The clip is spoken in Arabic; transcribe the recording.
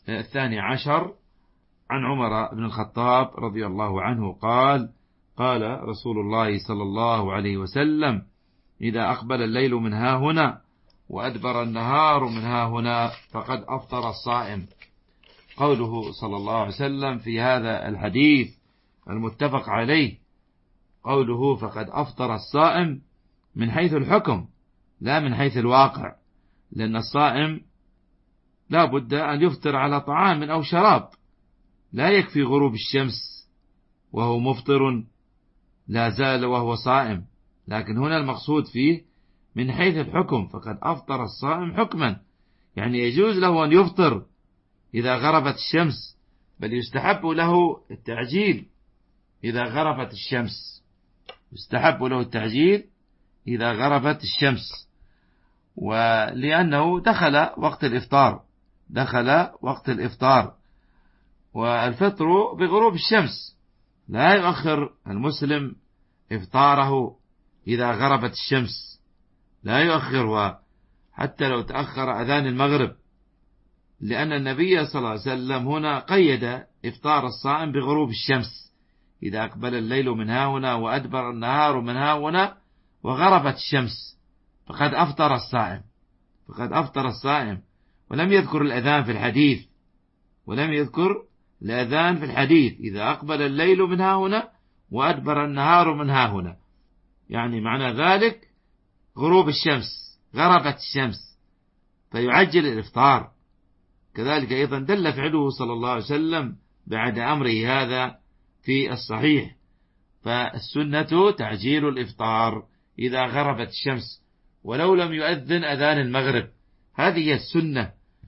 الثاني عشر عن عمر بن الخطاب رضي الله عنه قال: قال رسول الله صلى الله عليه وسلم: إذا أقبل الليل من ها هنا وأدبر النهار من ها هنا فقد أفطر الصائم. قوله صلى الله عليه وسلم في هذا الحديث المتفق عليه، قوله فقد أفطر الصائم من حيث الحكم لا من حيث الواقع، لأن الصائم لا بد أن يفطر على طعام أو شراب، لا يكفي غروب الشمس وهو مفطر لا زال وهو صائم، لكن هنا المقصود فيه من حيث الحكم، فقد أفطر الصائم حكما، يعني يجوز له أن يفطر إذا غربت الشمس، بل يستحب له التعجيل إذا غربت الشمس، يستحب له التعجيل إذا غربت الشمس، ولأنه دخل وقت الإفطار، والفطر بغروب الشمس، لا يؤخر المسلم إفطاره إذا غربت الشمس، لا يؤخر حتى لو تأخر أذان المغرب، لأن النبي صلى الله عليه وسلم هنا قيد إفطار الصائم بغروب الشمس: إذا أقبل الليل من ها هنا وأدبر النهار من ها هنا وغربت الشمس فقد أفطر الصائم، ولم يذكر الأذان في الحديث، إذا أقبل الليل من ها هنا وأدبر النهار من ها هنا، يعني معنى ذلك غروب الشمس، غربت الشمس، فيعجل الإفطار. كذلك أيضا دل فعله صلى الله عليه وسلم بعد أمره هذا في الصحيح، فالسنة تعجيل الإفطار إذا غربت الشمس ولو لم يؤذن أذان المغرب، هذه هي السنة